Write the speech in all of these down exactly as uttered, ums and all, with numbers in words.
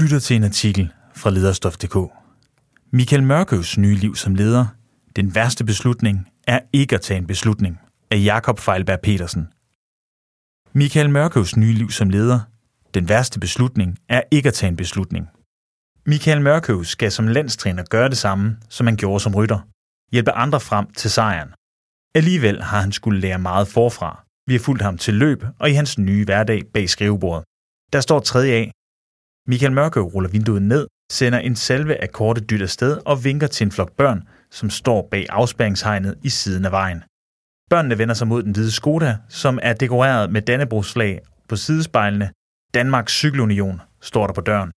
Du lytter til en artikel fra lederstof punktum d k. Michael Mørkøws nye liv som leder. Den værste beslutning er ikke at tage en beslutning af Jakob Feilberg Petersen. Michael Mørkøws nye liv som leder. Den værste beslutning er ikke at tage en beslutning. Michael Mørkøv skal som landstræner gøre det samme, som han gjorde som rytter. Hjælpe andre frem til sejren. Alligevel har han skulle lære meget forfra. Vi har fulgt ham til løb og i hans nye hverdag bag skrivebordet. Der står tredje A. Michael Mørkøv ruller vinduet ned, sender en salve af korte dyt afsted og vinker til en flok børn, som står bag afspærringshegnet i siden af vejen. Børnene vender sig mod den hvide Skoda, som er dekoreret med Dannebrogsflag på sidespejlene. Danmarks Cykelunion står der på døren.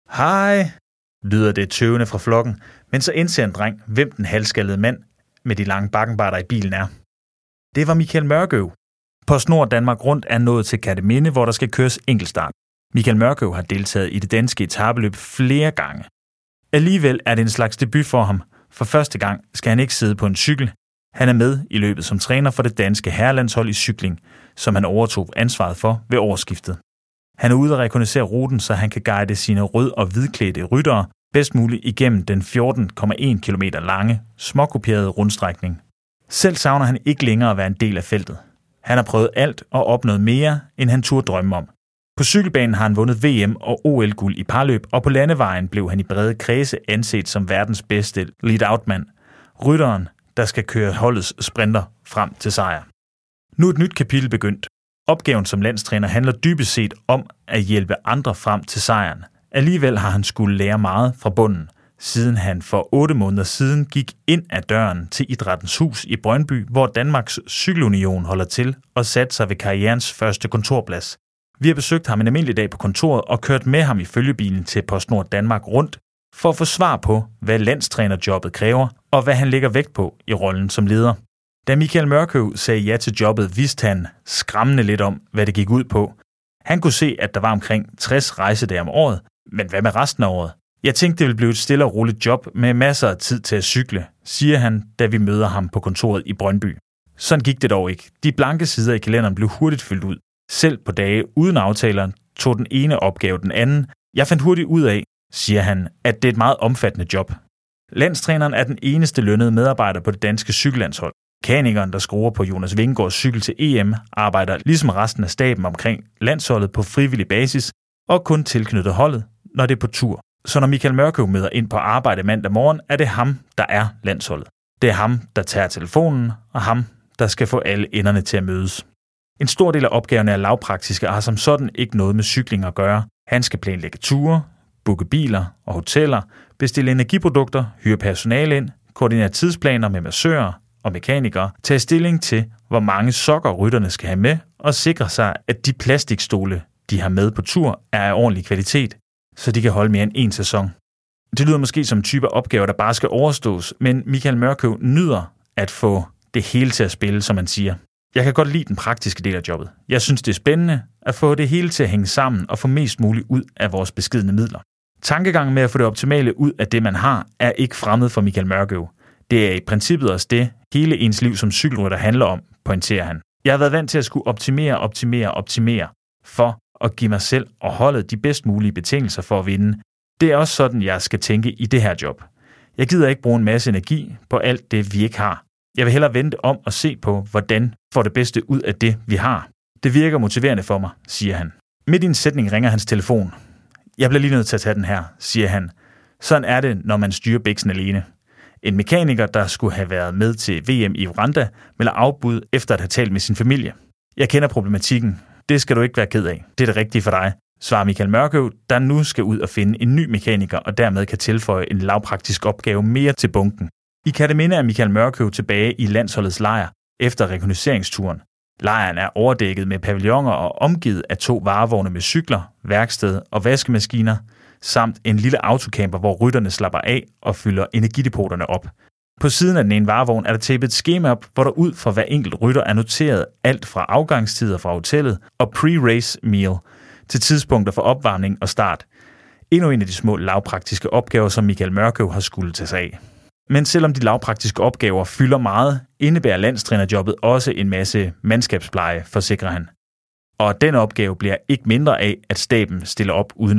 Hej, lyder det tøvende fra flokken, men så indser en dreng, hvem den halvskaldede mand med de lange bakkenbarter i bilen er. Det var Michael Mørkøv. PostNord Danmark Rundt er nået til Kerteminde, hvor der skal køres enkeltstart. Michael Mørkøv har deltaget i det danske etapeløb flere gange. Alligevel er det en slags debut for ham. For første gang skal han ikke sidde på en cykel. Han er med i løbet som træner for det danske herrelandshold i cykling, som han overtog ansvaret for ved årsskiftet. Han er ude at rekognoscere ruten, så han kan guide sine rød- og hvidklædte ryttere bedst muligt igennem den fjorten komma en kilometer lange, småkopierede rundstrækning. Selv savner han ikke længere at være en del af feltet. Han har prøvet alt og opnået mere, end han turde drømme om. På cykelbanen har han vundet V M og O L-guld i parløb, og på landevejen blev han i brede kredse anset som verdens bedste lead-out-mand. Rytteren, der skal køre holdets sprinter frem til sejr. Nu er et nyt kapitel begyndt. Opgaven som landstræner handler dybest set om at hjælpe andre frem til sejren. Alligevel har han skulle lære meget fra bunden, siden han for otte måneder siden gik ind ad døren til Idrættens Hus i Brøndby, hvor Danmarks Cykelunion holder til og satte sig ved karrierens første kontorplads. Vi har besøgt ham en almindelig dag på kontoret og kørt med ham i følgebilen til PostNord Danmark Rundt for at få svar på, hvad landstrænerjobbet kræver og hvad han lægger vægt på i rollen som leder. Da Michael Mørkøv sagde ja til jobbet, vidste han skræmmende lidt om, hvad det gik ud på. Han kunne se, at der var omkring tres rejsedage om året, men hvad med resten af året? Jeg tænkte, det ville blive et stille og roligt job med masser af tid til at cykle, siger han, da vi møder ham på kontoret i Brøndby. Sådan gik det dog ikke. De blanke sider i kalenderen blev hurtigt fyldt ud. Selv på dage uden aftaleren tog den ene opgave den anden. Jeg fandt hurtigt ud af, siger han, at det er et meget omfattende job. Landstræneren er den eneste lønnede medarbejder på det danske cykellandshold. Mekanikeren, der skruer på Jonas Vingegaards cykel til E M, arbejder ligesom resten af staben omkring landsholdet på frivillig basis og kun tilknyttet holdet, når det er på tur. Så når Michael Mørkøv møder ind på arbejde mandag morgen, er det ham, der er landsholdet. Det er ham, der tager telefonen, og ham, der skal få alle enderne til at mødes. En stor del af opgaverne er lavpraktiske og har som sådan ikke noget med cykling at gøre. Han skal planlægge ture, booke biler og hoteller, bestille energiprodukter, hyre personale ind, koordinere tidsplaner med massører og mekanikere, tage stilling til, hvor mange sokker rytterne skal have med, og sikre sig, at de plastikstole, de har med på tur, er af ordentlig kvalitet, så de kan holde mere end en sæson. Det lyder måske som en type af opgaver, der bare skal overstås, men Michael Mørkøv nyder at få det hele til at spille, som man siger. Jeg kan godt lide den praktiske del af jobbet. Jeg synes, det er spændende at få det hele til at hænge sammen og få mest muligt ud af vores beskedne midler. Tankegangen med at få det optimale ud af det, man har, er ikke fremmed for Michael Mørkøv. Det er i princippet også det, hele ens liv som cykelrytter handler om, pointerer han. Jeg har været vant til at skulle optimere, optimere, optimere for at give mig selv og holdet de bedst mulige betingelser for at vinde. Det er også sådan, jeg skal tænke i det her job. Jeg gider ikke bruge en masse energi på alt det, vi ikke har. Jeg vil hellere vente om og se på, hvordan får det bedste ud af det, vi har. Det virker motiverende for mig, siger han. Midt i en sætning ringer hans telefon. Jeg bliver lige nødt til at tage den her, siger han. Sådan er det, når man styrer biksen alene. En mekaniker, der skulle have været med til V M i Rwanda, melder afbud efter at have talt med sin familie. Jeg kender problematikken. Det skal du ikke være ked af. Det er det rigtige for dig, svarer Michael Mørkøv, der nu skal ud og finde en ny mekaniker og dermed kan tilføje en lavpraktisk opgave mere til bunken. I Kerteminde er Michael Mørkøv tilbage i landsholdets lejr efter rekognoceringsturen. Lejren er overdækket med pavilloner og omgivet af to varevogne med cykler, værksted og vaskemaskiner, samt en lille autocamper, hvor rytterne slapper af og fylder energidepoterne op. På siden af den ene varevogn er der tæppet et skema op, hvor der ud fra hver enkelt rytter er noteret alt fra afgangstider fra hotellet og pre-race meal til tidspunkter for opvarmning og start. Endnu en af de små lavpraktiske opgaver, som Michael Mørkøv har skulle tage sig af. Men selvom de lavpraktiske opgaver fylder meget, indebærer landstrænerjobbet også en masse mandskabspleje, forsikrer han. Og den opgave bliver ikke mindre af, at staben stiller op uden løn,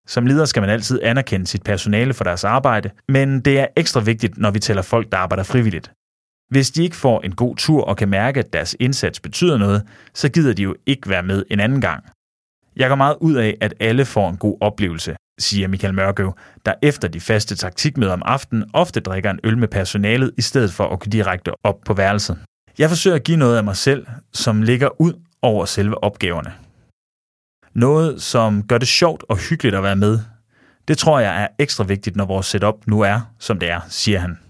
Som leder skal man altid anerkende sit personale for deres arbejde, men det er ekstra vigtigt, når vi tæller folk, der arbejder frivilligt. Hvis de ikke får en god tur og kan mærke, at deres indsats betyder noget, så gider de jo ikke være med en anden gang. Jeg går meget ud af, at alle får en god oplevelse, siger Michael Mørkøv, der efter de faste taktikmøder om aftenen ofte drikker en øl med personalet i stedet for at gå direkte op på værelset. Jeg forsøger at give noget af mig selv, som ligger ud over selve opgaverne. Noget, som gør det sjovt og hyggeligt at være med. Det tror jeg er ekstra vigtigt, når vores setup nu er, som det er, siger han.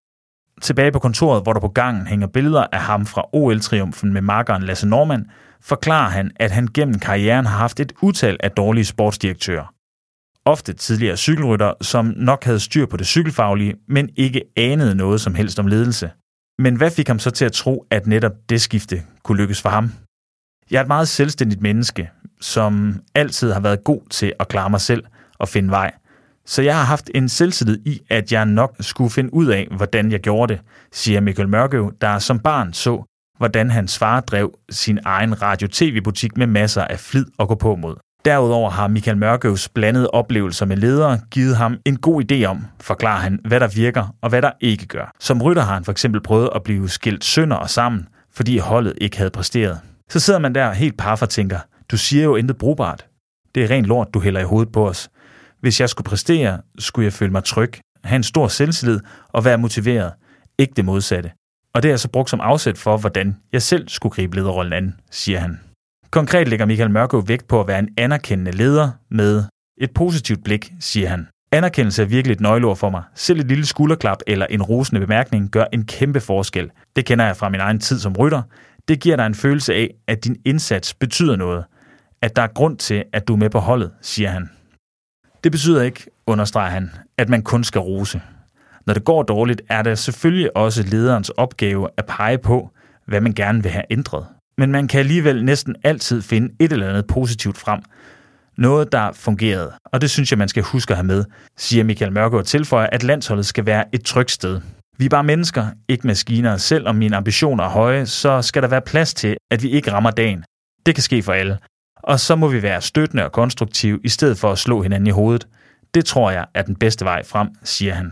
Tilbage på kontoret, hvor der på gangen hænger billeder af ham fra O L-triumfen med makkeren Lasse Norman, forklarer han, at han gennem karrieren har haft et utal af dårlige sportsdirektører. Ofte tidligere cykelrytter, som nok havde styr på det cykelfaglige, men ikke anede noget som helst om ledelse. Men hvad fik ham så til at tro, at netop det skifte kunne lykkes for ham? Jeg er et meget selvstændigt menneske, som altid har været god til at klare mig selv og finde vej. Så jeg har haft en selvtillid i, at jeg nok skulle finde ud af, hvordan jeg gjorde det, siger Michael Mørkøv, der som barn så, hvordan hans far drev sin egen radio-tv-butik med masser af flid og gå på mod. Derudover har Michael Mørkøvs blandede oplevelser med ledere givet ham en god idé om, forklarer han, hvad der virker og hvad der ikke gør. Som rytter har han for eksempel prøvet at blive skilt sønder og sammen, fordi holdet ikke havde præsteret. Så sidder man der helt paf og tænker, du siger jo intet brugbart. Det er rent lort, du hælder i hovedet på os. Hvis jeg skulle præstere, skulle jeg føle mig tryg, have en stor selvtillid og være motiveret. Ikke det modsatte. Og det er så brugt som afsæt for, hvordan jeg selv skulle gribe lederrollen an, siger han. Konkret lægger Michael Mørkøv vægt på at være en anerkendende leder med et positivt blik, siger han. Anerkendelse er virkelig et nøgleord for mig. Selv et lille skulderklap eller en rosende bemærkning gør en kæmpe forskel. Det kender jeg fra min egen tid som rytter. Det giver dig en følelse af, at din indsats betyder noget. At der er grund til, at du er med på holdet, siger han. Det betyder ikke, understreger han, at man kun skal rose. Når det går dårligt, er det selvfølgelig også lederens opgave at pege på, hvad man gerne vil have ændret. Men man kan alligevel næsten altid finde et eller andet positivt frem. Noget, der fungerede, og det synes jeg, man skal huske at have med, siger Michael Mørkøv og tilføjer, at landsholdet skal være et trygt sted. Vi er bare mennesker, ikke maskiner. Selvom mine ambitioner er høje, så skal der være plads til, at vi ikke rammer dagen. Det kan ske for alle. Og så må vi være støttende og konstruktive, i stedet for at slå hinanden i hovedet. Det tror jeg er den bedste vej frem, siger han.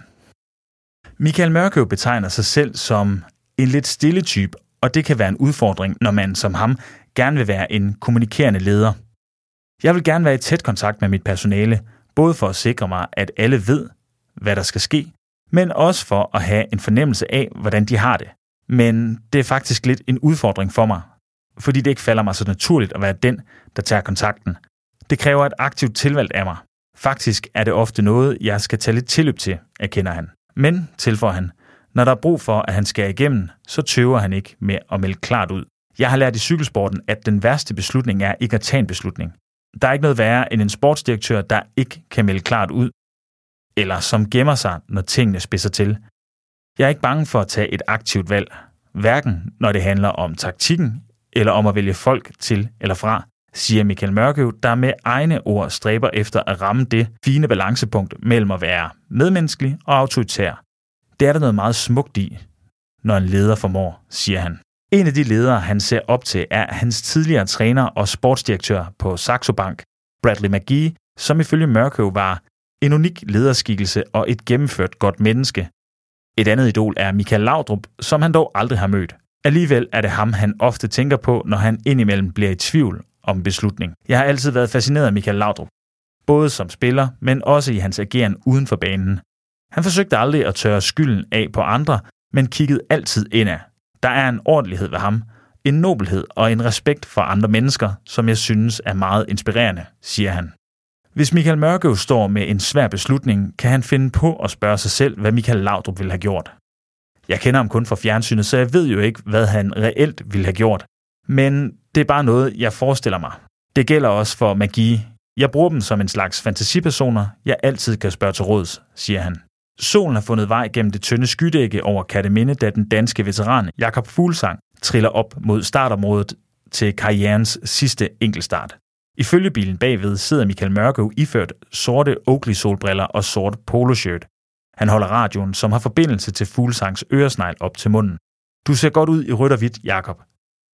Michael Mørkøv betegner sig selv som en lidt stille type, og det kan være en udfordring, når man som ham gerne vil være en kommunikerende leder. Jeg vil gerne være i tæt kontakt med mit personale, både for at sikre mig, at alle ved, hvad der skal ske, men også for at have en fornemmelse af, hvordan de har det. Men det er faktisk lidt en udfordring for mig, fordi det ikke falder mig så naturligt at være den, der tager kontakten. Det kræver et aktivt tilvalg af mig. Faktisk er det ofte noget, jeg skal tage lidt tilløb til, erkender han. Men, tilføjer han, når der er brug for, at han skal igennem, så tøver han ikke med at melde klart ud. Jeg har lært i cykelsporten, at den værste beslutning er ikke at tage en beslutning. Der er ikke noget værre end en sportsdirektør, der ikke kan melde klart ud, eller som gemmer sig, når tingene spidser til. Jeg er ikke bange for at tage et aktivt valg, hverken når det handler om taktikken, eller om at vælge folk til eller fra, siger Michael Mørkøv, der med egne ord stræber efter at ramme det fine balancepunkt mellem at være medmenneskelig og autoritær. Det er der noget meget smukt i, når en leder formår, siger han. En af de ledere, han ser op til, er hans tidligere træner og sportsdirektør på Saxo Bank, Bradley McGee, som ifølge Mørkøv var en unik lederskikkelse og et gennemført godt menneske. Et andet idol er Michael Laudrup, som han dog aldrig har mødt. Alligevel er det ham, han ofte tænker på, når han indimellem bliver i tvivl om beslutning. Jeg har altid været fascineret af Michael Laudrup, både som spiller, men også i hans ageren uden for banen. Han forsøgte aldrig at tørre skylden af på andre, men kiggede altid indad. Der er en ordentlighed ved ham, en nobelhed og en respekt for andre mennesker, som jeg synes er meget inspirerende, siger han. Hvis Michael Mørkøv står med en svær beslutning, kan han finde på at spørge sig selv, hvad Michael Laudrup ville have gjort. Jeg kender ham kun fra fjernsynet, så jeg ved jo ikke, hvad han reelt ville have gjort. Men det er bare noget, jeg forestiller mig. Det gælder også for McGee. Jeg bruger dem som en slags fantasipersoner, jeg altid kan spørge til råds, siger han. Solen har fundet vej gennem det tynde skydække over Kerteminde, da den danske veteran Jakob Fuglsang triller op mod startområdet til karrierens sidste enkeltstart. I følgebilen bagved sidder Michael Mørkøv iført sorte Oakley-solbriller og sort poloshirt. Han holder radioen, som har forbindelse til Fuglsangs øresnegl op til munden. Du ser godt ud i rødt og hvidt, Jakob.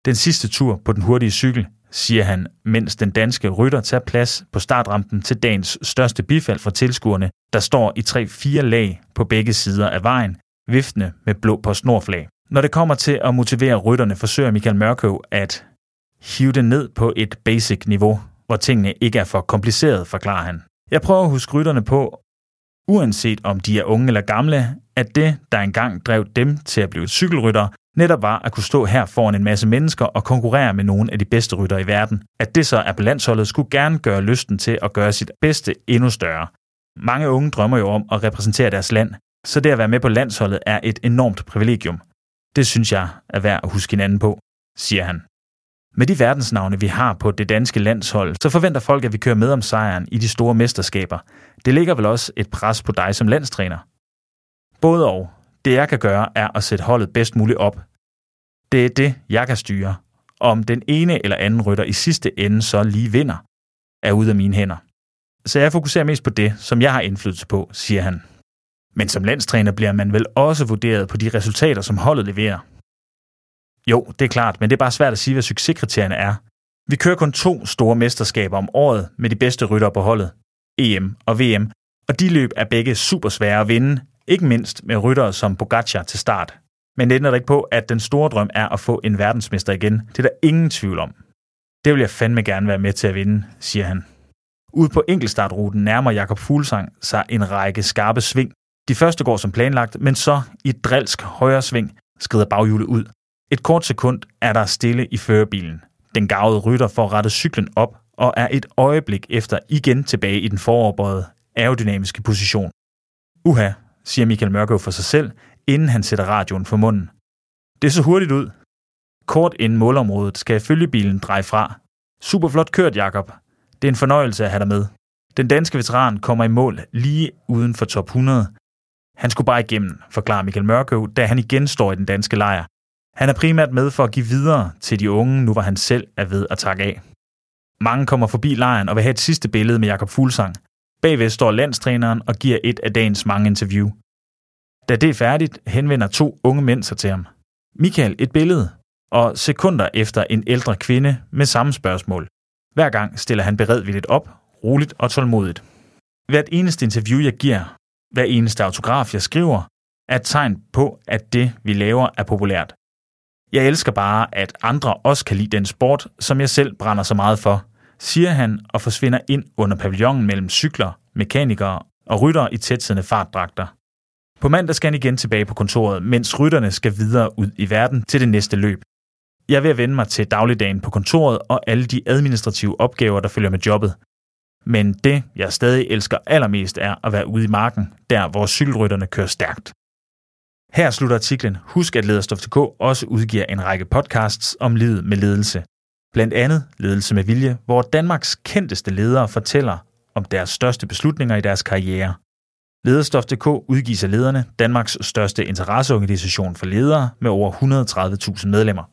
Den sidste tur på den hurtige cykel, siger han, mens den danske rytter tager plads på startrampen til dagens største bifald fra tilskuerne, der står i tre-fire lag på begge sider af vejen, viftende med blå PostNord-flag. Når det kommer til at motivere rytterne, forsøger Michael Mørkøv at hive det ned på et basic niveau, hvor tingene ikke er for komplicerede, forklarer han. Jeg prøver at huske rytterne på, uanset om de er unge eller gamle, at det, der engang drev dem til at blive cykelryttere, netop var at kunne stå her foran en masse mennesker og konkurrere med nogle af de bedste ryttere i verden. At det så er på landsholdet, skulle gerne gøre lysten til at gøre sit bedste endnu større. Mange unge drømmer jo om at repræsentere deres land, så det at være med på landsholdet er et enormt privilegium. Det synes jeg er værd at huske hinanden på, siger han. Med de verdensnavne, vi har på det danske landshold, så forventer folk, at vi kører med om sejren i de store mesterskaber. Det ligger vel også et pres på dig som landstræner. Både og. Det jeg kan gøre, er at sætte holdet bedst muligt op. Det er det, jeg kan styre. Om den ene eller anden rytter i sidste ende så lige vinder, er ude af mine hænder. Så jeg fokuserer mest på det, som jeg har indflydelse på, siger han. Men som landstræner bliver man vel også vurderet på de resultater, som holdet leverer. Jo, det er klart, men det er bare svært at sige, hvad succeskriterierne er. Vi kører kun to store mesterskaber om året med de bedste ryttere på holdet, E M og V M, og de løb er begge super svære at vinde, ikke mindst med ryttere som Pogačar til start. Men det ændrer da ikke på, at den store drøm er at få en verdensmester igen. Det er der ingen tvivl om. Det vil jeg fandme gerne være med til at vinde, siger han. Ude på enkeltstartruten nærmer Jakob Fuglsang sig en række skarpe sving. De første går som planlagt, men så i et drilsk højre sving skrider baghjulet ud. Et kort sekund er der stille i førerbilen. Den garvede rytter får rettet cyklen op og er et øjeblik efter igen tilbage i den foroverbøjede aerodynamiske position. Uha, siger Michael Mørkøv for sig selv, inden han sætter radioen for munden. Det så hurtigt ud. Kort inden målområdet skal følgebilen dreje fra. Superflot kørt, Jakob. Det er en fornøjelse at have dig med. Den danske veteran kommer i mål lige uden for top hundrede. Han skulle bare igennem, forklarer Michael Mørkøv, da han igen står i den danske lejr. Han er primært med for at give videre til de unge, nu hvor han selv er ved at takke af. Mange kommer forbi lejren og vil have et sidste billede med Jakob Fuglsang. Bagved står landstræneren og giver et af dagens mange interview. Da det er færdigt, henvender to unge mænd sig til ham. Michael, et billede, og sekunder efter en ældre kvinde med samme spørgsmål. Hver gang stiller han beredvilligt op, roligt og tålmodigt. Hvert eneste interview, jeg giver, hver eneste autograf, jeg skriver, er et tegn på, at det, vi laver, er populært. Jeg elsker bare, at andre også kan lide den sport, som jeg selv brænder så meget for, siger han og forsvinder ind under pavillonen mellem cykler, mekanikere og ryttere i tætsiddende fartdragter. På mandag skal han igen tilbage på kontoret, mens rytterne skal videre ud i verden til det næste løb. Jeg er ved at vende mig til dagligdagen på kontoret og alle de administrative opgaver, der følger med jobbet. Men det, jeg stadig elsker allermest, er at være ude i marken, der hvor cykelrytterne kører stærkt. Her slutter artiklen. Husk, at Lederstof punktum d k også udgiver en række podcasts om livet med ledelse. Blandt andet Ledelse med Vilje, hvor Danmarks kendteste ledere fortæller om deres største beslutninger i deres karriere. Lederstof punktum d k udgives af Lederne, Danmarks største interesseorganisation for ledere med over et hundrede og tredive tusind medlemmer.